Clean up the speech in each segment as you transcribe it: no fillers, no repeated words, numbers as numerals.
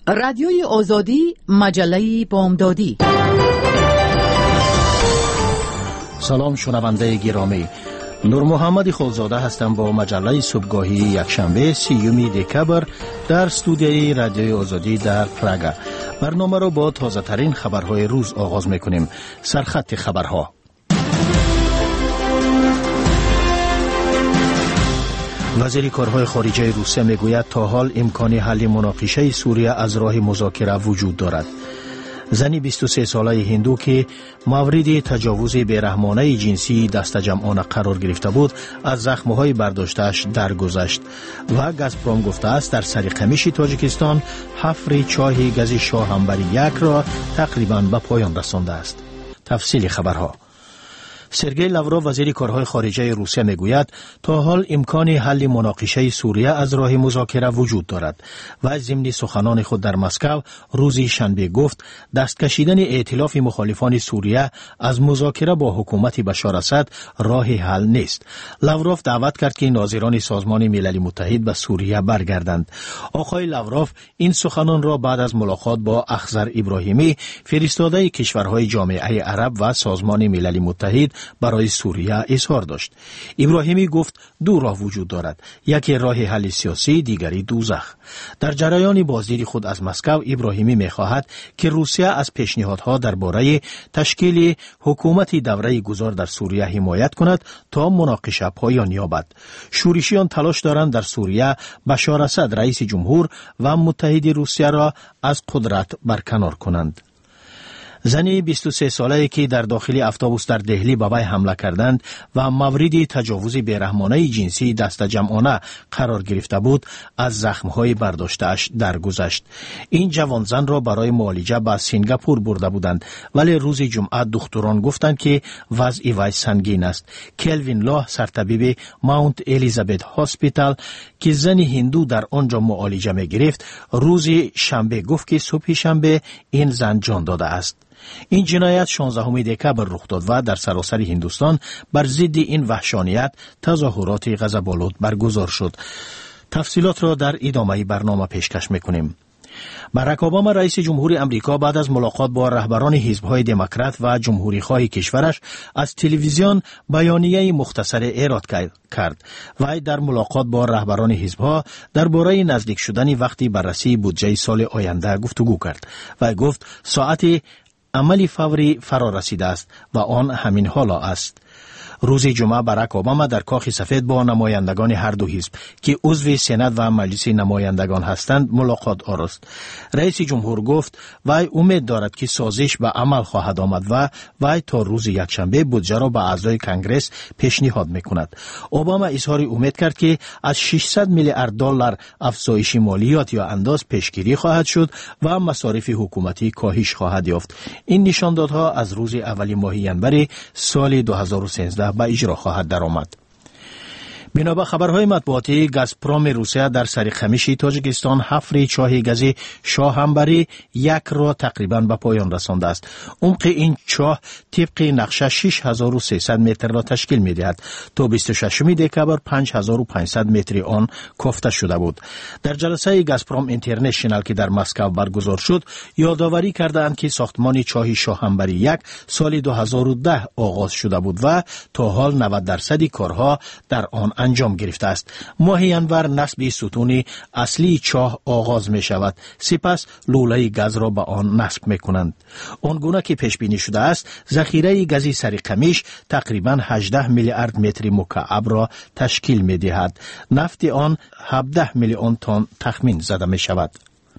رادیوی آزادی، مجله بامدادی. سلام شنونده گرامی، نور محمد خالزاده هستم با مجله صبحگاهی یکشنبه 30 دکبر در استودیوی رادیوی آزادی در پراگ. برنامه را با تازه ترین خبرهای روز آغاز میکنیم. سرخط خبرها: وزیر کارهای خارجه روسیه میگوید تا حال امکان حل مناقشه سوریه از راه مذاکره وجود دارد. زنی 23 ساله هندو که مورد تجاوز بیرحمانه جنسی دست جمعانه قرار گرفته بود از زخمهای برداشتش درگذشت. و گازپروم گفته است در سرقمیش تاجیکستان حفر چاه گاز شاهنبر 1 را تقریبا به پایان رسانده است. تفصیل خبرها: سرگئی لاوروف وزیر کارهای خارجه روسیه میگوید تا حال امکان حل مناقشه سوریه از راه مذاکره وجود دارد و ضمن سخنان خود در مسکو روز شنبه گفت دست کشیدن ائتلاف مخالفان سوریه از مذاکره با حکومت بشار اسد راه حل نیست. لاوروف دعوت کرد که ناظران سازمان ملل متحد به سوریه برگردند. آقای لاوروف این سخنان را بعد از ملاقات با اخضر ابراهیمی، فرستاده کشورهای جامعه عرب و سازمان ملل متحد برای سوریه اظهار داشت. ابراهیمی گفت دو راه وجود دارد، یکی راه حل سیاسی، دیگری دوزخ. در جریان بازدید خود از مسکو، ابراهیمی می‌خواهد که روسیه از پیشنهادها درباره تشکیل حکومت دوره گذار در سوریه حمایت کند تا مناقشه پایان یابد. شورشیان تلاش دارند در سوریه بشار اسد رئیس جمهور و متحد روسیه را از قدرت برکنار کنند. زنی 23 ساله که در داخل اتوبوس در دهلی به وی حمله کردند و مورد تجاوز بیرحمانه جنسی دست جمعانه قرار گرفته بود از زخمهای برداشته‌اش درگذشت. این جوان زن را برای معالجه به سنگاپور برده بودند، ولی روز جمعه دکتران گفتند که وضع وی سنگین است. کلوین لاه سرطبیب ماونت الیزابت هاسپیتال که زن هندو در آنجا معالجه می گرفت روز شنبه گفت که صبح شنبه این زن جان داده است. این جنایت 16 دکبر رخ داد و در سراسر هندوستان بر ضد این وحشانیت تظاهرات غضب‌آلود برگزار شد. تفصیلات را در ادامه برنامه پیشکش می‌کنیم. باراک اوباما رئیس جمهور امریکا بعد از ملاقات با رهبران حزب‌های دموکرات و جمهوری‌خواه کشورش از تلویزیون بیانیه مختصر ایراد کرد. و در ملاقات با رهبران حزب‌ها درباره نزدیک شدن وقتی بررسی بودجه سال آینده گفتگو کرد و گفت ساعت عملی فوری فرا رسیده است و آن همین حالا است. روز جمعه باراک اوباما در کاخ سفید با نمایندگان هر دو حزب که عضو سنا و مجلس نمایندگان هستند ملاقات آورد. رئیس جمهور گفت وی امید دارد که سازش به عمل خواهد آمد و وی تا روز یکشنبه بودجه را به اعضای کنگره پیشنهاد میکند. اوباما اظهار امید کرد که از 600 میلیارد دلار افزایش مالیات یا انداز پیشگیری خواهد شد و مصارف حکومتی کاهش خواهد یافت. این نشاندادها از روز اول ماه ژانویه سال 2013 به اجرا خواهد درآمد. بنابر خبرهای مطبوعاتی، گازپروم روسیه در سرخمیش تاجیکستان حفر چاه گاز شاهنبر 1 را تقریبا به پایان رسانده است. عمق این چاه طبق نقشه 6300 متر را تشکیل می‌دهد. تا 26 دکبر 5500 متر آن کوفته شده بود. در جلسه گازپروم اینترنشنال که در مسکو برگزار شد، یادآوری کردند که ساختمان چاه شاهنبر 1 سال 2010 آغاز شده بود و تا حال 90% کارها در آن انجام گرفته است. ماه ژانویه نصب ستون اصلی چاه آغاز می شود. سپس لوله گاز را به آن نصب می کنند. آنگونه که پیش بینی شده است، ذخیره گاز سرقمیش تقریبا 18 میلیارد متر مکعب را تشکیل می دهد. نفت آن 17 میلیون تن تخمین زده می شود.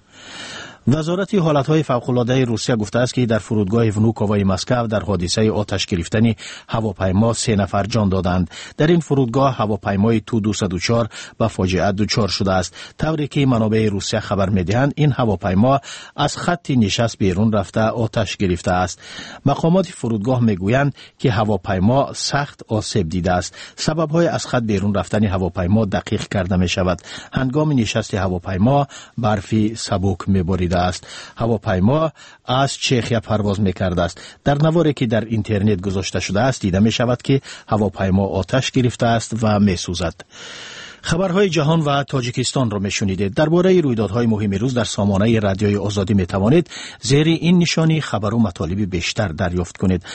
وزارت حالتهای فوق‌العاده روسیه گفته است که در فرودگاه ونوکووای مسکو در حادثه آتش گرفتن هواپیما 3 نفر جان دادند. در این فرودگاه هواپیمای تو 204 به فاجعه دچار شده است. طوری که منابع روسیه خبر می‌دهند این هواپیما از خط نشست بیرون رفته آتش گرفته است. مقامات فرودگاه میگویند که هواپیما سخت آسیب دیده است. سبب‌های از خط بیرون رفتن هواپیما دقیق کرده می‌شود. هنگام نشست هواپیما برفی سبک می‌بارید است. هواپیما از چخیا پرواز می‌کرده است. در نواری که در اینترنت گذاشته شده است دیده می‌شود که هواپیما آتش گرفته است و می‌سوزد. خبرهای جهان و تاجیکستان را میشنیدید. درباره رویدادهای مهم روز در سامانه رادیوی آزادی می توانید زیر این نشانی خبر و مطالب بیشتر دریافت کنید.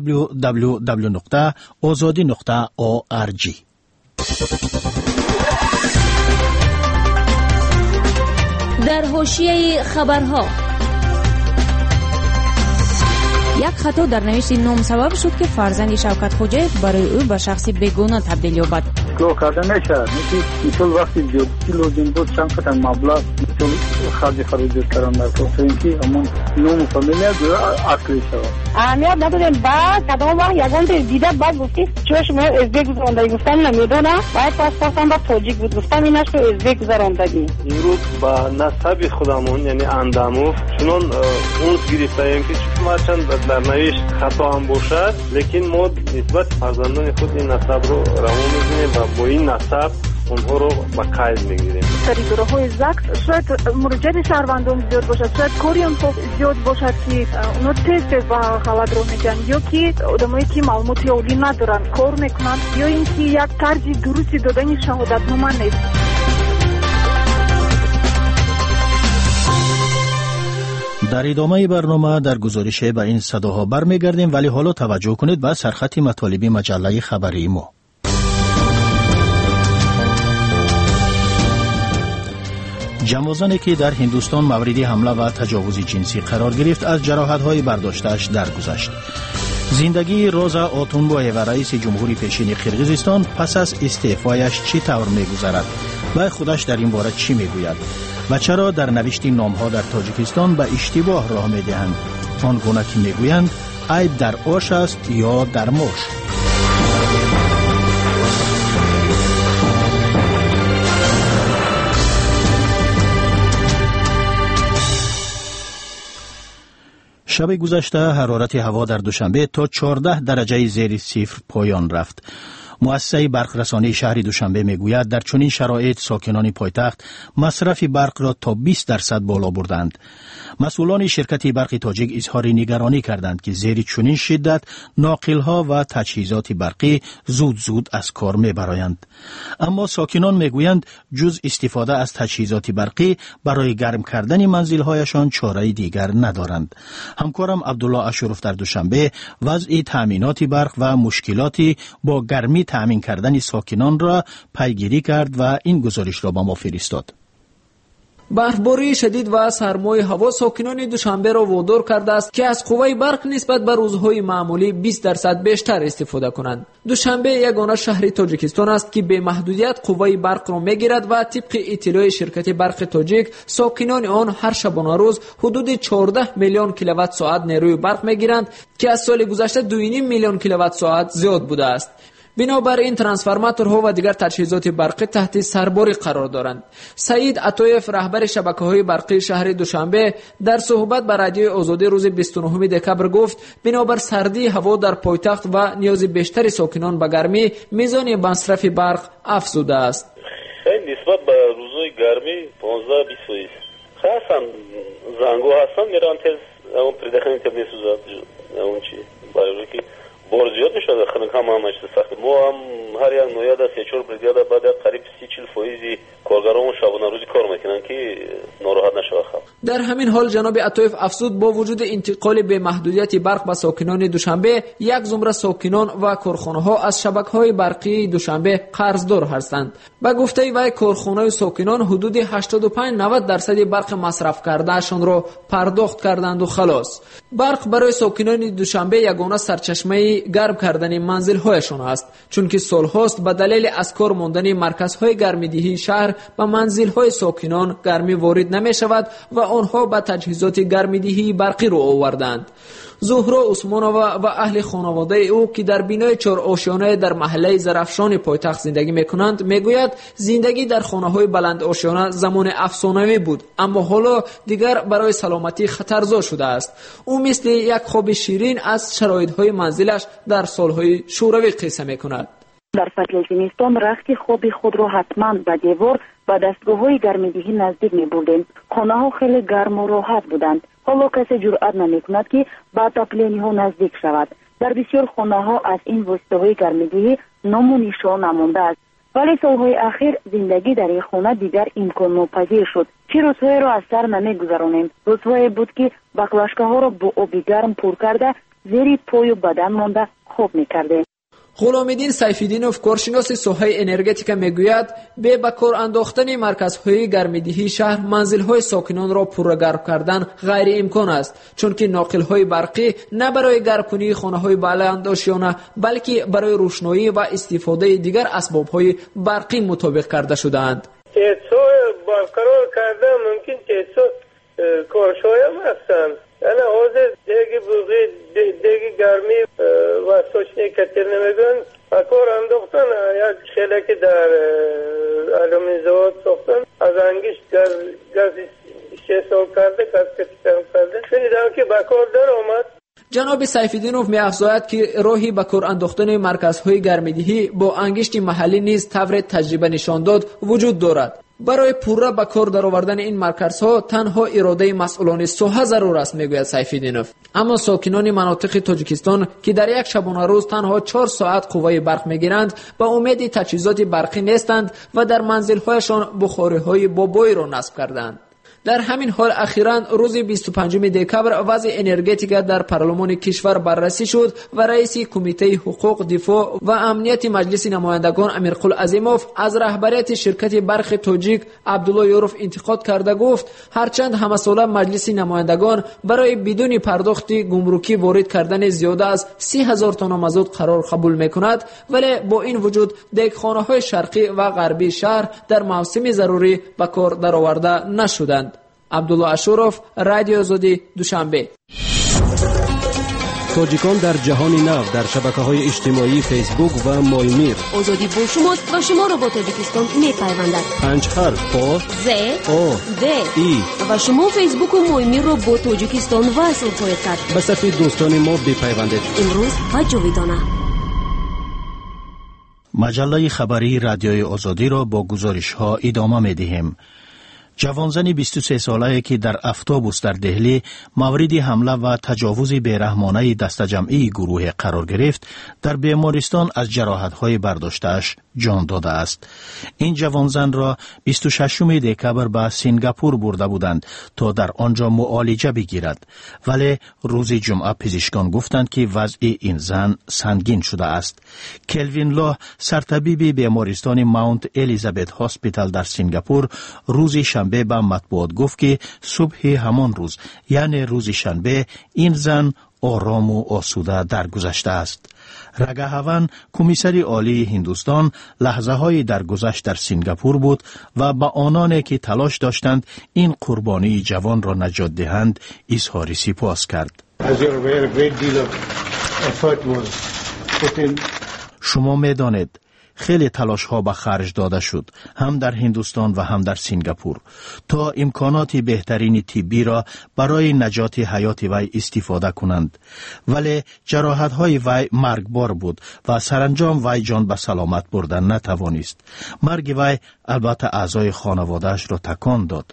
www.azadi.org. در حاشیه خبرها، یک خطا در نوشت نام سبب شد که فرزند شوکت خوجایف برای او به شخصی بیگانه تبدیل یابد. اصلاح کردن نشد. مثل وقتی جدی لازم بود چند قطعه مبلغ مثل خرجات کردن در تو اینکه همون نام فامیلیا اصلی شد. اهمیت ندادیم. بعد کدام وقت یکان دیده بعد گفتی چوش ما ازبک گذراندگی گفتم نمیدونم. باید پاسپورتم با تاجیک بود گفتم اینش تو ازبک گذراندگی. امروز با نسب خودمون یعنی انداموف چون اون گرفتیم که چون چند در نوشت خطا هم باشد، لیکن ما نسبت فرزندان خود این نسب رو رها می‌کنیم و با این نسب اونها رو با قید میگیریم. سری گروه‌های زکس شاید مراجعه شهروندان زیاد باشد، شاید کاری هم زیاد باشد که اونا تست با خبر رو میگن، یا که آدمایی که معلومات اولی ندارن کار میکنن، یا اینکه یک ترجیح درستی دادن شهادتنامه نیست. در ادامه برنامه در گزارش به این صداها برمیگردیم، ولی حالا توجه کنید به سرخط مطالب مجله خبری ما. جمازانی که در هندوستان مورد حمله و تجاوز جنسی قرار گرفت از جراحت‌های برداشته‌اش درگذشت. زندگی روزا آتونبایو رئیس جمهوری پیشین قرقیزستان پس از استعفایش چی طور می‌گذرد و خودش در این باره چی می‌گوید و چرا در نوشت نام‌ها در تاجیکستان به اشتباه راه می‌دهند؟ آنگونه که می‌گویند عیب در آش است یا در ماش. شب گذشته حرارت هوا در دوشنبه تا 14 درجه زیر صفر پایان رفت. مؤسسه برقرسانی شهر دوشنبه میگوید در چنین شرایط ساکنان پایتخت مصرف برق را تا 20% بالا بردند. مسئولان شرکت برق تاجیک اظهار نگرانی کردند که زیر چنین شدت ناقل‌ها و تجهیزات برقی زود از کار میبرایند. اما ساکنان میگویند جز استفاده از تجهیزات برقی برای گرم کردن منزل‌هایشان چاره دیگر ندارند. همکارم عبدالله اشرف در دوشنبه وضع تامینات برق و مشکلاتی با گرمی تامین کردن ساکنان را پیگیری کرد و این گزارش را به ما فرستاد. برفباری شدید و سرمای هوا ساکنان دوشنبه را وادار کرده است که از قوه برق نسبت به روزهای معمولی 20% بیشتر استفاده کنند. دوشنبه یگانه شهر تاجیکستان است که به محدودیت قوه برق را میگیرد و طبق اطلاع شرکت برق تاجیک ساکنان آن هر شبانه روز حدود 14 میلیون کیلووات ساعت نیروی برق میگیرند که از سال گذشته 2.5 میلیون کیلووات ساعت زیاد بوده است. بنابراین ترانسفورماتورها و دیگر تجهیزات برقی تحت سرباری قرار دارند. سعید عطایف رهبر شبکه‌های برقی شهر دوشنبه در صحبت با رادیوی آزادی روز 29 دکبر گفت بنابر سردی هوا در پایتخت و نیاز بیشتر ساکنان به گرمی میزان مصرف برق افزوده است. خیلی نسبت به روزهای گرمی 15-20% خاصا زنگو هستن میرن تز اون پرداخت تبلیغ سوزاد اون چی برای که بار زیاد میشه خنک هم همش سخت. ما هم هر یک نویاد از 3-4 بریگادا بعد قریب 30-40% کارگران شبانه روزی کار میکنن که ناراحت نشه. در همین حال جناب عطایف افزود با وجود انتقال به محدودیت برق به ساکنان دوشنبه یک زمره ساکنان و کارخانه‌ها از شبکه‌های برقی دوشنبه قرضدار هستند. با گفته وی کارخانه‌های ساکنان حدود 85-90% برق مصرف کردهشان را پرداخت کردند و خلاص. برق برای ساکنان دوشنبه یگانه سرچشمه گرم کردن منزل‌هایشان است، چون که سال‌هاست به دلیل از کار ماندن مرکزهای گرمیدهی شهر به منزل‌های ساکنان گرمی وارد نمی‌شود و آنها به تجهیزات گرمیدهی برقی رو آوردند. زهرا عثمانова و اهل خانواده او که در بینای 4 آشیانه در محله زرفشان پایتخت زندگی میکنند میگوید زندگی در خانه‌های بلند آشیانه زمان افسانه‌ای بود، اما حالا دیگر برای سلامتی خطرزا شده است. او مثل یک خواب شیرین از شرایط‌های منزلش در سال‌های شوروی قصه میکند. در فصل زمستان رخت خواب خود را حتما به دیوار و دستگاه‌های گرمیدهی نزدیک می‌بردیم. خانه‌ها خیلی گرم و راحت بودند. حالا کسی جرأت نمی‌کند که با تاپلین‌ها نزدیک شود. در بسیار خانه‌ها از این وسیله‌های گرمیدهی نام و نشان نمانده است. ولی سالهای اخیر زندگی در این خانه دیگر امکان ناپذیر شد. چه روزهای را از سر نمیگذرانیم. روزهایی بود که بقلاشکه‌ها را با آب گرم پر کرده زیر پای و بدن مانده خواب می‌کردیم. غلامالدین سیف‌الدینوف کارشناس ساحه انرژتیک میگوید به کار انداختن مرکزهای گرمایدهی شهر منزل‌های ساکنان را پرگرم کردن غیر امکان است، چون که ناقل‌های برقی نه برای گرم‌کنی خانه‌های بلند آشیانه بلکه برای روشنایی و استفاده دیگر اسباب‌های برقی مطابق کرده شده‌اند. تیزهای برقرار کرده ممکن تیزها کارشای هم هستند. یعنی حاضر دیگه بوغی دیگه گرمی و سوچنی کتر نمیگن کار انداختن یک خیلی که در علومی زواد ساختن از انگیش گاز 6 سال کرده گاز کتر کرده شنیدم که بکار در آمد. جناب سیف‌الدینوف می‌افزاید که راهی به کار انداختن مرکزهای گرمایدهی با انگشت محلی نیز طور تجربه نشان داد وجود دارد. برای پورا به کار درآوردن این مرکزها تنها اراده مسئولان ساحه ضرور است، میگوید سیف‌الدینوف. اما ساکنان مناطق تاجیکستان که در یک شبانه روز تنها 4 ساعت قوه برق میگیرند با امید تجهیزات برقی نیستند و در منزل‌هایشان بخاری‌های بابایی را نصب کردند. در همین حال اخیراً روز 25 دکبر وضع انرژتیک در پارلمان کشور بررسی شد و رئیس کمیته حقوق دفاع و امنیت مجلس نمایندگان امیرقل عظیموف از رهبریت شرکت برق تاجیک عبدالله یوروف انتقاد کرده گفت هرچند همه ساله مجلس نمایندگان برای بدون پرداخت گمرکی وارد کردن زیاده از 30,000 تن مازوت قرار قبول میکند، ولی با این وجود دیگخانه‌های شرقی و غربی شهر در موسم ضروری به کار درآورده نشدند. عبدالله اشوروف، رادیو آزادی، دوشنبه. تاجیکان در جهان نو در شبکه‌های اجتماعی فیسبوک و مایمیر. آزادی با شماست و شما را با تاجیکستان می‌پیوندد. 5 حرف پا ز او د ای و شما فیسبوک و مایمیر را با تاجیکستان وصل خواهید کرد. به صفحه دوستان ما بپیوندید. امروز و جاویدانه. مجله خبری رادیوی آزادی را با گزارش‌ها ادامه می‌دهیم. جوانزن 23 ساله که در اتوبوس در دهلی مورد حمله و تجاوز بیرحمانه دسته جمعی گروه قرار گرفت، در بیمارستان از جراحت‌های برداشته‌اش جان داده است. این جوانزن را 26 دکبر به سنگاپور برده بودند تا در آنجا معالجه بگیرد، ولی روز جمعه پزشکان گفتند که وضع این زن سنگین شده است. کلوین لا، سرطبیب بیمارستان ماونت الیزابت هاسپیتال در سنگاپور، روز شنبه به مطبوعات گفت که صبح همان روز یعنی روز شنبه این زن آرام و آسوده درگذشته است. رگهوان، کمیسر عالی هندوستان، لحظه های درگذشت در سنگاپور بود و با آنانی که تلاش داشتند این قربانی جوان را نجات دهند اظهار سپاس کرد. شما می‌دانید خیلی تلاش ها به خرج داده شد، هم در هندوستان و هم در سنگاپور، تا امکانات بهترین طبی را برای نجات حیات وی استفاده کنند، ولی جراحت های وی مرگبار بود و سرانجام وی جان به سلامت بردن نتوانست. مرگ وی البته اعضای خانواده‌اش را تکان داد.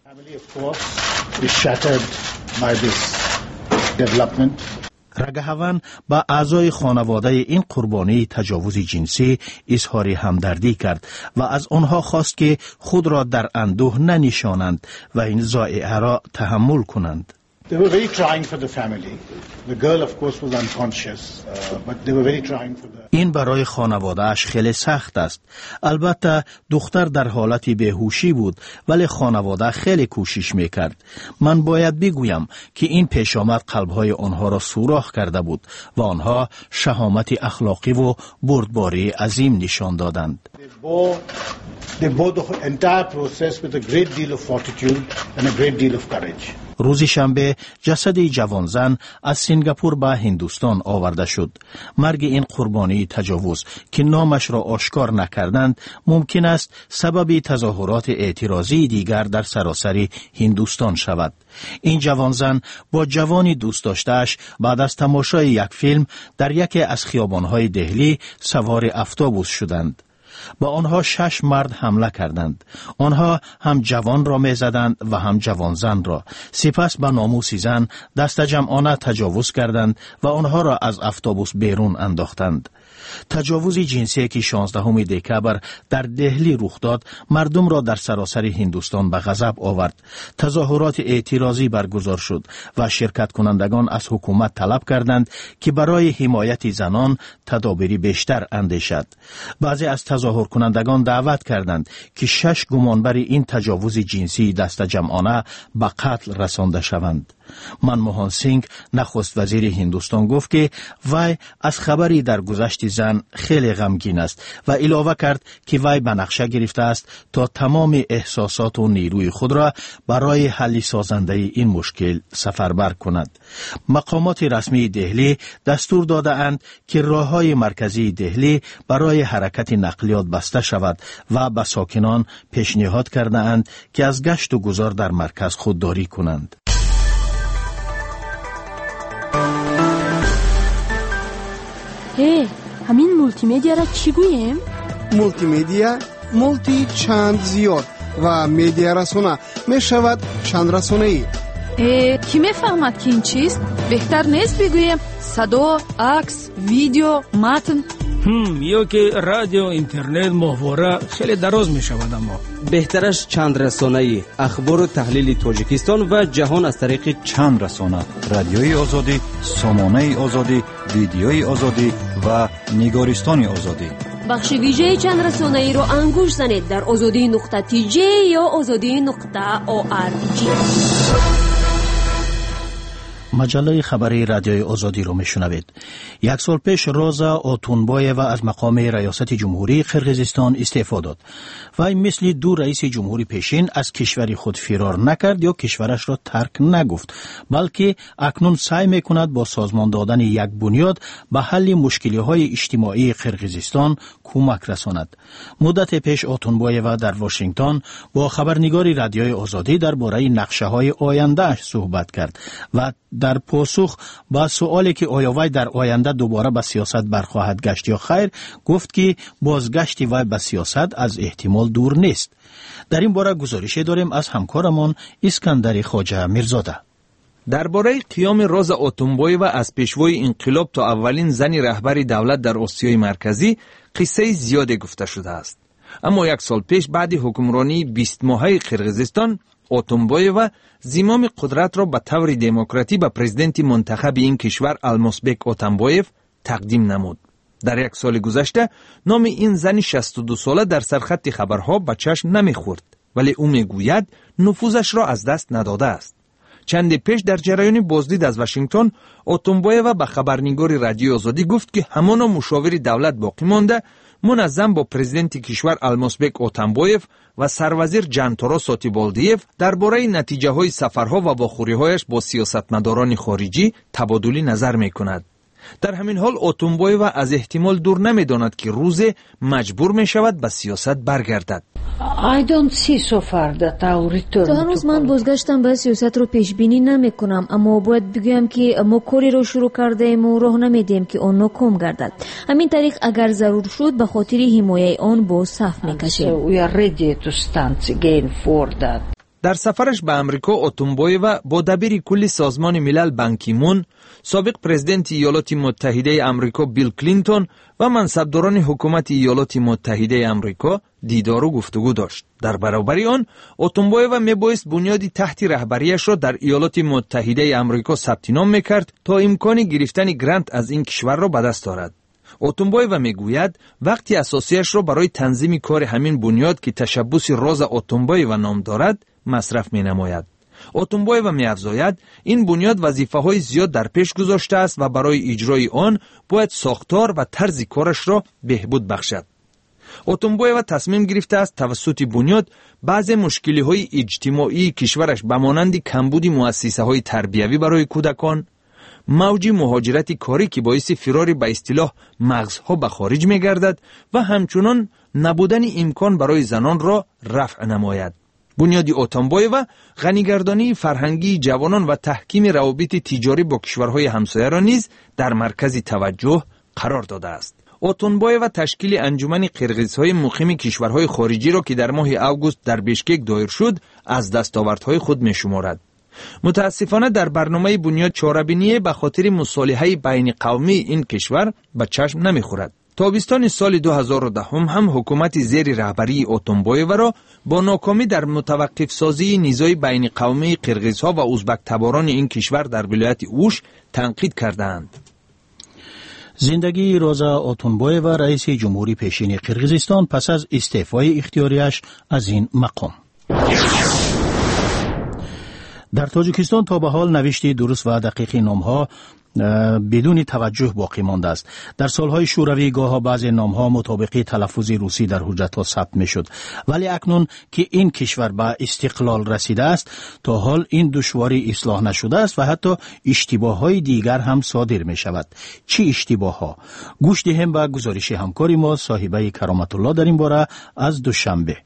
رگهوان با اعضای خانواده این قربانی تجاوز جنسی اظهار همدردی کرد و از آنها خواست که خود را در اندوه ننشانند و این ضایعه را تحمل کنند. They were very trying for the family. The girl of course was unconscious, but they were very trying for the... این برای خانواده‌اش خیلی سخت است. البته دختر در حالت بیهوشی بود، ولی خانواده خیلی کوشش میکرد. من باید بگویم که این پیش آمد قلب‌های آنها را سوراخ کرده بود و آنها شهامت اخلاقی و بردباری عظیم نشان دادند. They bore the entire process with a great deal of fortitude and a great deal of courage. روز شنبه جسد جوانزن از سنگاپور به هندوستان آورده شد. مرگ این قربانی تجاوز که نامش را آشکار نکردند ممکن است سبب تظاهرات اعتراضی دیگر در سراسر هندوستان شود. این جوانزن با جوانی دوست داشته‌اش بعد از تماشای یک فیلم در یکی از خیابان‌های دهلی سوار اتوبوس شدند. با آنها 6 مرد حمله کردند. آنها هم جوان را می زدند و هم جوان زن را. سپس به ناموس زن دست جمعانه تجاوز کردند و آنها را از اتوبوس بیرون انداختند. تجاوز جنسی که 16 دکبر در دهلی رخ داد مردم را در سراسر هندوستان به غضب آورد. تظاهرات اعتراضی برگزار شد و شرکت کنندگان از حکومت طلب کردند که برای حمایت زنان تدابیر بیشتر اندیشد. بعضی از تظاهر کنندگان دعوت کردند که 6 گمانبر این تجاوز جنسی دست جمعانه به قتل رسانده شوند. منموهن سینگ نخست وزیر هندوستان گفت که وی از خبری در گذشت زن خیلی غمگین است و علاوه کرد که وی به نقشه گرفته است تا تمام احساسات و نیروی خود را برای حل سازنده این مشکل سفربر کند. مقامات رسمی دهلی دستور داده اند که راههای مرکزی دهلی برای حرکت نقلیات بسته شود و به ساکنان پیشنهاد کرده اند که از گشت و گذار در مرکز خودداری کنند. همین مولتی مدیا را چی گوییم؟ مولتی مدیا مولتی چند زیاد و مدیا رسانه می شود چند رسانه ای. کی می فهمد که این چیست؟ بهتر نیست بگوییم صدا، عکس، ویدیو، متن؟ یا که رادیو، اینترنت، ماهواره خیلی دراز می شود. اما بهترش چند رسانه‌ای، اخبار و تحلیل تاجیکستان و جهان از طریق چند رسانه، رادیوی آزادی، سامانه آزادی، ویدیوی آزادی و نگارستان آزادی. بخش ویژه چند رسانه‌ای رو انگوش زنید در azadi.tj یا azadi.org. مجله خبری رادیوی آزادی رو میشنوید. 1 سال پیش روزا اوتونبایو از مقام ریاست جمهوری قرقیزستان استعفا داد. وی مثل 2 رئیس جمهوری پیشین از کشور خود فرار نکرد یا کشورش را ترک نگفت، بلکه اکنون سعی میکند با سازمان دادن یک بنیاد به حل مشکلات اجتماعی قرقیزستان کمک رساند. مدت پیش اوتونبایو در واشنگتن با خبرنگار رادیوی آزادی درباره نقشه‌های آینده‌اش صحبت کرد و در پاسخ با سوالی که آیا وی در آینده دوباره به سیاست برخواهد گشت یا خیر، گفت که بازگشت وی به سیاست از احتمال دور نیست. در این باره گزارش داریم از همکارمان اسکندر خواجه میرزاده. درباره قیام روزا اوتونبایو از پیشوای انقلاب تا اولین زن رهبر دولت در آسیای مرکزی قصه زیادی گفته شده است. اما 1 سال پیش بعد حکمرانی 20 ماهه قرقیزستان، اوتونبایو زمام قدرت را به طور دموکراتی به پرزیدنت منتخب این کشور المازبک اتامبایف تقدیم نمود. در 1 سال گذشته نام این زن 62 ساله در سرخط خبرها به چشم نمیخورد، ولی او میگوید نفوذش را از دست نداده است. چند پیش در جریان بازدید از واشنگتن، اوتونبایو به خبرنگار رادیو آزادی گفت که همان مشاور دولت باقی مانده منظم با پرزیدنت کشور المازبک اتامبایف و سروزیر جانتورو ساتیبالدیف درباره نتیجه های سفرها و واخوری‌هایش با سیاستمداران خارجی تبادل نظر می‌کند. در همین حال اوتونبایو از احتمال دور نمی‌داند که روز مجبور می‌شود به سیاست برگردد. تا هنوز من بازگشتم به سیاست رو پیش بینی نمی کنم، اما باید بگویم که ما کاری رو شروع کرده ایم و راه نمیدیم که آن ناکام گردد. همین طریق اگر ضرور شد به خاطر حمایت آن با صف میکشیم. در سفرش به امریکا، اوتونبایو با دبیر کل سازمان ملل بان کی مون، سابق پرزیدنت ایالات متحده امریکا بیل کلینتون و منصبداران حکومت ایالات متحده امریکا دیدار و گفتگو داشت. در برابر آن، اوتونبایو میبایست بنیادی تحت رهبریش را در ایالات متحده امریکا ثبت نام میکرد تا امکان گرفتن گرانت از این کشور را به دست دارد. اوتونبایو میگوید وقتی اساسیش را برای تنظیم کار همین بنیاد که تشبث روزا اوتونبایو نام دارد مصرف می نماید. اوتونبایو می افزاید این بنیاد وظیفه‌های زیاد در پیش گذاشته است و برای اجرای آن باید ساختار و طرز کارش را بهبود بخشد. اوتونبایو تصمیم گرفته است توسط بنیاد بعضی مشکل‌های اجتماعی کشورش به مانند کمبود مؤسسه‌های تربیوی برای کودکان، موج مهاجرت کاری که باعث فرار به اصطلاح مغزها به خارج می گردد و همچنان نبودن امکان برای زنان را رفع نماید. بنیاد اوتونبایو غنیگردانی فرهنگی جوانان و تحکیم روابط تجاری با کشورهای همسایه را نیز در مرکز توجه قرار داده است. اوتونبایو تشکیل انجمن قرقیزهای مقیم کشورهای خارجی را که در ماه اوگوست در بیشکک دایر شد از دستاوردهای خود می شمارد. متاسفانه در برنامه بنیاد چاره‌بینی به خاطر مصالحه بین قومی این کشور به چشم نمی خورد. تابستان سال 2010 هم حکومت زیر رهبری اتونبویوا را با ناکامی در متوقف سازی نیزای بین قومی قرقیزها و ازبک تباران این کشور در ولایت اوش تنقید کردند. زندگی روزا اتونبویوا رئیس جمهوری پیشین قرقیزستان پس از استعفای اختیاریش از این مقام. در تاجیکستان تا به حال نوشته درست و دقیق نامها بدون توجه باقی مانده است. در سالهای شوروی گاه‌ها بعضی نامها مطابق تلفظ روسی در حجت‌ها ثبت می‌شد، ولی اکنون که این کشور به استقلال رسیده است تا حال این دشواری اصلاح نشده است و حتی اشتباه‌های دیگر هم صادر می‌شود. چه اشتباه‌ها؟ گوش دهیم به گزارش همکاری ما صاحبه کرامت الله در این باره از دوشنبه.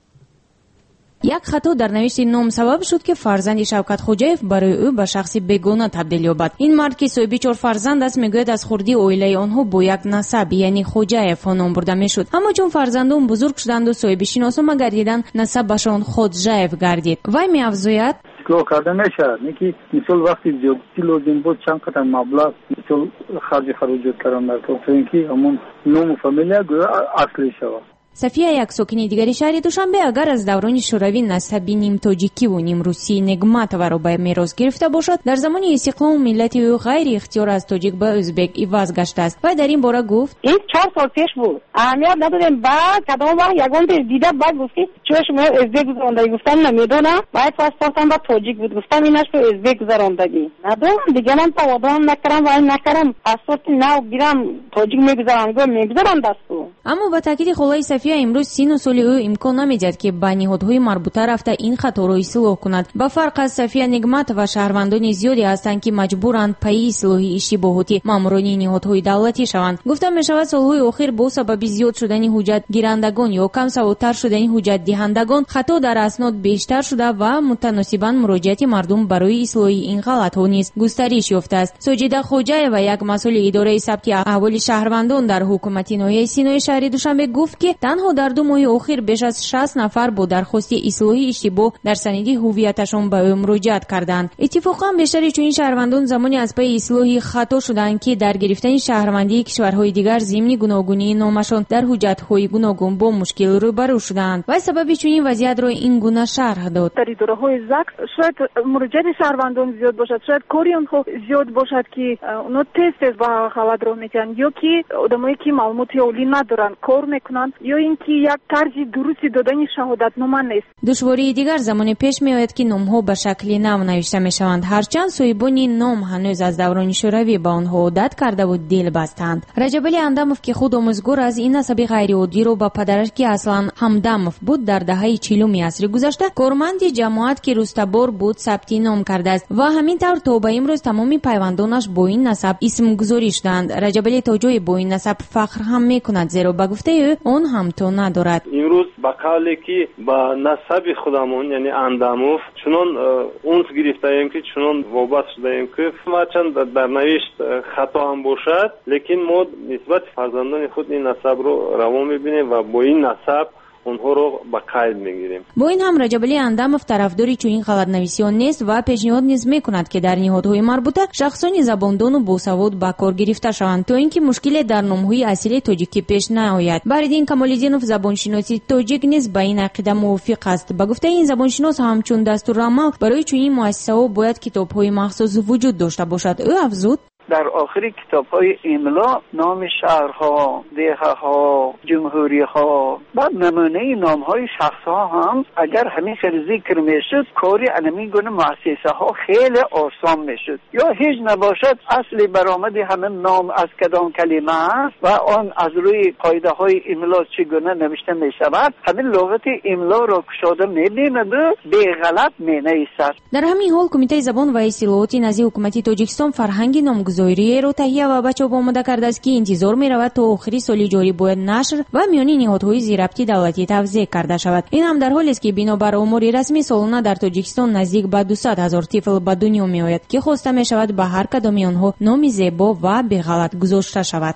یک خطا در نوشت نام سبب شد که فرزند شوکت خوجاєв برای او به شخصی بیگانه تبدیل یابد. این مرد که صاحب 4 فرزند است میگوید از خردی اویله آنها با یک نسب یعنی خوجاєв نام برده میشد، اما چون فرزندان بزرگ شدند و صاحب شناسنامه گردیدند نسبشان خوجاєв گردید. وی می‌افزاید اصلاح کرده نشد. اینکه مثال وقتی زیادتی لازم بود چند قطعه مبلغ مثال خرج خروجات کردن تا اینکه همون نام و فامیلیا اصلی شود. صفیه یک ساکن دیگری شهر دوشنبه اگر از دوران شوروی نسبی نیم تاجیکی و نیم روسی نگمت و را به میراث گرفته باشد، در زمان استقلال ملت او غیر اختیار از تاجیک به ازبک عوض گشته است و در این باره گفت این 4 سال پیش بود، اهمیت ندادیم. بعد کدام وقت یگان دیده بعد گفتی چوش ما ازبک گذراندگی گفتم نمیدونم، بعد پاسپورتم با تاجیک بود گفتم اینش تو ازبک گذراندگی ندارم دیگه، من تواضع نکردم و نکردم پاسپورت نو گیرم تاجیک میگذارم دستو. اما با تاکید خلای صفیه امروز 30 سالی او امکان نمیدهد که به نهادهای مربوطه رفته این خطا را اصلاح کند. با فرق از صفیه نگمت و شهروندان زیادی هستند که مجبورند پی اصلاح اشتباهات ماموران نهادهای دولتی شوند. گفتم میشود سالهای اخیر با سبب زیاد شدن حجت گیرندگان یا کم سوادتر شدن حجت دهندگان خطا در اسناد بیشتر شده و متناسباً مراجعت مردم برای اصلاح این غلط‌ها نیز گسترش یافته است. ساجده خوجاєv و یک مسئول اداره ثبت احوال شهروندان در حکومت ناحیه سینای شهر دوشنبه گفت که تنها در 2 ماه اخیر بیش از 60 نفر با درخواست اصلاح اشتباه در سند هویتشان به او مراجعت کردند. اتفاقا بیشتر چنین شهروندان زمانی از پی اصلاح خطا شدند که در گرفتن شهروندی کشورهای دیگر ضمن گوناگونی نامشان در حجت‌های گوناگون با مشکل روبرو شدند و سبب چنین وضعیت را این گونه شرح داد. در اداره‌های زکس شاید مراجعت شهروندان زیاد باشد، شاید کاری آنها زیاد باشد که اونا تست با خلات رو میکنن یا که آدمایی که معلومات اولی ندارن کار میکنن یا اینکه یک طرز درستی دادن شهادتنامه نیست. دشواری دیگر زمان پیش میآید که نام‌ها به شکل نو نوشته میشوند، هرچند صاحبان نام هنوز از دوران شوروی به آنها عادت کرده و دل بستند. رجبالی انداموف که خود آموزگار از این نسب غیر عادی رو با پدرش که اصلا همدموف بود در دهه 40 عصر گذشته کارمند جماعت که روستابور بود ثبت نام کرده است و همینطور تا به امروز تمامی پیوندانش با این نسب اسم گذاری شدند. رجبالی تا جای با این نسب فخر هم میکند، زیرا به گفته او اون هم تو ندارد. امروز با قولی که با نسب خودمون یعنی انداموف چنان اونس گرفتیم که چنان وابسته شدیم که هرچند در نوشت خطا هم باشد لیکن ما نسبت فرزندان خود این نسب رو روا میبینیم و با این نسب اونها رو با قید میگیریم. با این هم رجبالی انداموف طرفداری چنین غلط نویسیان نیست و پیشنهاد نیز میکند که در نهادهای مربوطه شخصان زباندان و باسواد به کار گرفته شوند تا اینکه مشکل در نامهای اصلی تاجیکی پیش نیاید. بریدین کمال‌الدینوف زبانشناسی تاجیک نیز به این عقیده موافق است. به گفته این زبانشناس همچون دستورالعمل برای چنین مؤسسه‌ها باید کتاب‌های مخصوص وجود داشته باشد. او افزود در آخر کتاب‌های املا نام شهرها، دهه‌ها، جمهوری‌ها و نمونه نام‌های شخص‌ها هم اگر همین ذکر میشد کاری انمی گونه مؤسسه‌ها خیلی آسان میشد. یا هیچ نباشد اصل برآمد همین نام از کدام کلمه است و آن از روی قاعده‌های املا چگونه نوشته میشود همین لغت املا را کشاده می‌بیند و به غلط می‌نویسد. در همین حال کمیته زبان و اصطلاحات نزد حکومت تاجیکستان فرهنگ نامگذاری رو تهیه و به چاپ آماده کرده است که انتظار می‌رود تا آخر سال جاری باید نشر و میان نهادهای زیربطی دولتی توزیع کرده شود. این هم در حالی است که بنابر امور رسمی سالانه در تاجیکستان نزدیک به 200,000 طفل به دنیا میآید که خواسته می‌شود به هر کدام آنها نام زیبا و به غلط گذاشته شود.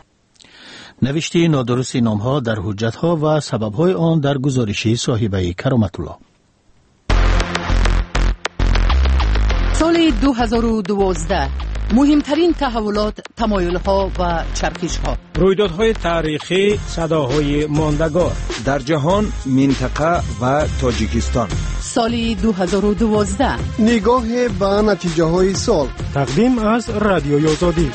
نوشته نادرست نام‌ها در حجت‌ها و سبب‌های آن در گزارش صاحبه کرامت الله. سال 2012 مهمترین تحولات، تمایل‌ها و چرخش‌ها، رویدادهای تاریخی، صداهای ماندگار در جهان، منطقه و تاجیکستان. سال 2012 نگاه به نتیجه های سال. تقدیم از رادیوی آزادی.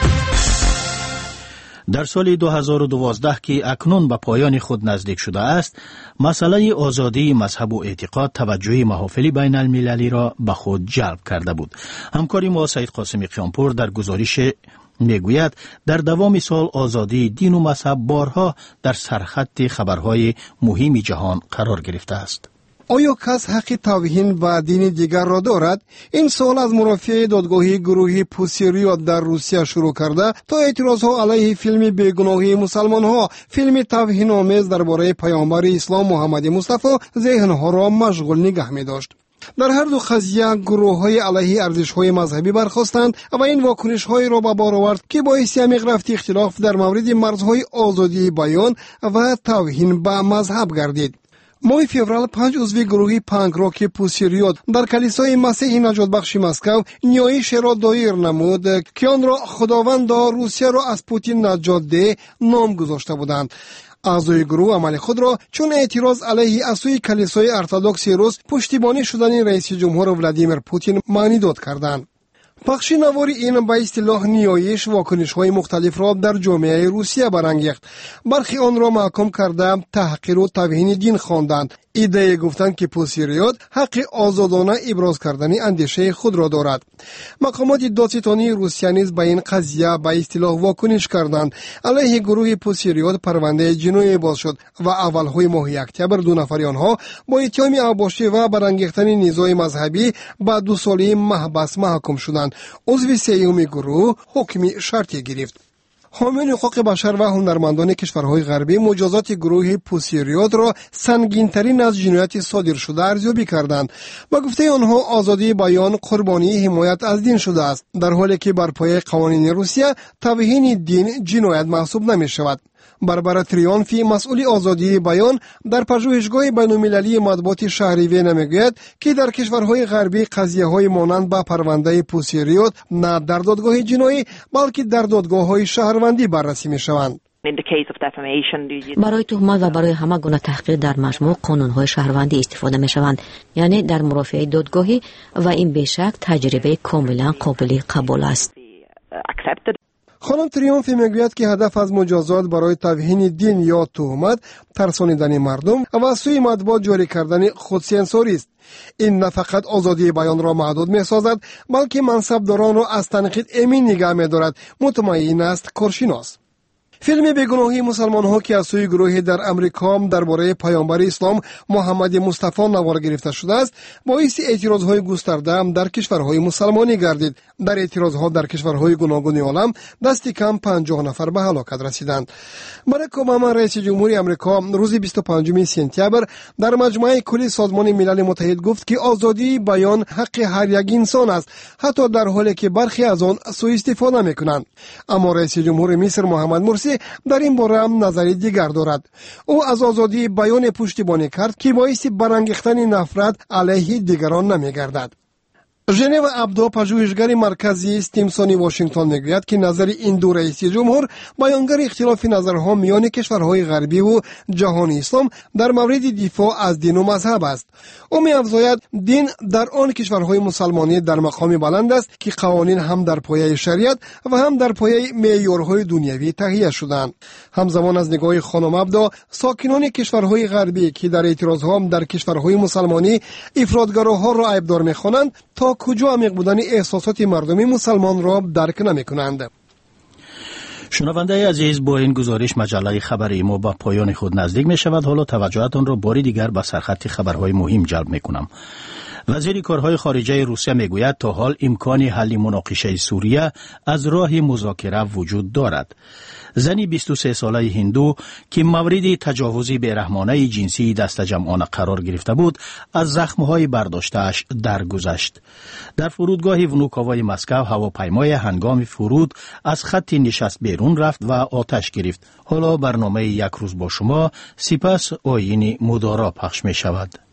در سال 2012 که اکنون به پایان خود نزدیک شده است، مسئله آزادی مذهب و اعتقاد توجه محافل بین المللی را به خود جلب کرده بود. همکاری ما سید قاسمی قیانپور در گزارش میگوید در دوام سال آزادی دین و مذهب بارها در سرخط خبرهای مهم جهان قرار گرفته است. آیا کس حق توهین به دین دیگر را دارد؟ این سوال از مرافع دادگاهی گروهی پوسیریوت در روسیه شروع کرده تا اعتراضها علیه فیلم بیگناهی مسلمانها، فیلم توهین آمیز درباره پیامبر اسلام محمد مصطفی، ذهنها را مشغول نگه می داشت. در هر دو قضیه گروه‌های علیه ارزش‌های مذهبی برخاستند و این واکنش‌های را به بار آورد که باعث عمیق رفت اختلاف در مورد مرزهای آزادی بیان و توهین به مذهب گردید. ماه فوریه 5 عضو گروهی پانک راک پوسیریوت در کلیسای مسیح نجات بخش مسکو نیایش را دایر نمود که آن را خداوند روسیه را از پوتین نجات ده نام گذاشته بودند. اعضای گروه عمل خود را چون اعتراض علیه از سوی کلیسای ارتدوکس روس پشتیبانی شدن رئیس جمهور ولادیمیر پوتین معنی داد کردند. پخش نوار این به اصطلاح نیایش واکنش‌های مختلف را در جامعه روسیه برانگیخت. برخی آن را محکوم کرده تحقیر و توهین دین خواندند. ایده گفتند که پوسیریوت حق آزادانه ابراز کردن اندیشه خود را دارد. مقامات دادستانی روسیه نیز به این قضیه به اصطلاح واکنش کردند. علیه گروه پوسیریوت پرونده جنایی باز شد و اولهای ماه اکتبر 2 نفر آنها با اتهام اوباشی و برانگیختن نزاع مذهبی به 2 ساله محبس محکوم شدند. عضو سوم گروه حکم شرطی گرفت. حامیان حقوق بشر و هنرمندان کشورهای غربی مجازات گروه پوسیریوت را سنگین‌ترین از جنایت صادر شده ارزیابی کردند. با گفته آنها آزادی بیان قربانی حمایت از دین شده است، در حالی که بر پایه قوانین روسیه توهین دین جنایت محسوب نمی شود. بربرا تریانفی مسئول آزادی بیان در پژوهشگاه بین‌المللی مطبوعات شهریویه میگوید که در کشورهای غربی قضیه‌های مانند به پرونده پوسیریوت نه در دادگاه جنایی بلکه در دادگاه‌های شهروندی بررسی می‌شوند. برای تهمت و برای همه گونه تحقیر در مجموع قانون‌های شهروندی استفاده می‌شوند، یعنی در مرافعه دادگاهی، و این بیشک تجربه کاملا قابل قبول است. خانم تریانفی میگوید که هدف از مجازات برای توهین دین یا تهمت ترسانیدن مردم و از سوی مطبوعات جاری کردن خودسانسوری است. این نه فقط آزادی بیان را محدود می‌سازد بلکه منصبداران را از تنقید امین نگه می‌دارد، مطمئن است کارشناس. فیلم بیگناهی مسلمان‌ها که از سوی گروهی در امریکا درباره پیامبر اسلام محمد مصطفی نوار گرفته شده است، باعث اعتراض‌های گسترده در کشورهای مسلمانی گردید. در اعتراض‌ها در کشورهای گوناگون عالم دست کم 50 نفر به هلاکت رسیدند. باراک اوباما رئیس جمهوری آمریکا روز 25 سپتامبر در مجمع کلی سازمان ملل متحد گفت که آزادی بیان حق هر یک انسان است، حتی در حالی که برخی از آن سوء استفاده می‌کنند. اما رئیس جمهور مصر محمد مرسی در این باره هم نظری دیگر دارد. او از آزادی بیان پشتیبانی کرد که باعث برانگیختن نفرت علیه دیگران نمی‌گردد. ژنو عبدو پژوهشگر مرکزی استیمسونی واشنگتن میگوید که نظر این دو رئیس جمهور بیانگر اختلاف نظرها میان کشورهای غربی و جهان اسلام در مورد دفاع از دین و مذهب است. او می‌افزاید دین در آن کشورهای مسلمانی در مقام بلند است که قوانین هم در پایه شریعت و هم در پایه معیارهای دنیوی تهیه شدند. همزمان از نگاه خانم عبدو، ساکنان کشورهای غربی که در اعتراضها در کشورهای مسلمانی افراطگراها را عیبدار می‌خوانند تا کجا عمیق بودن احساسات مردم مسلمان را درک نمی‌کنند. شنونده عزیز، با این گزارش مجله خبری ما به پایان خود نزدیک می شود. حالا توجهتان را باری دیگر به سرخط خبرهای مهم جلب می کنم. وزیر کارهای خارجه روسیه می گوید تا حال امکان حل مناقشه سوریه از راه مذاکره وجود دارد. زنی 23 ساله هندو که مورد تجاوز بیرحمانه جنسی دست جمعانه قرار گرفته بود، از زخمهای برداشته‌اش درگذشت. در فرودگاه ونوکاوای مسکو هواپیمای هنگام فرود از خط نشست بیرون رفت و آتش گرفت. حالا برنامه یک روز با شما، سپس آیین مدارا پخش می شود.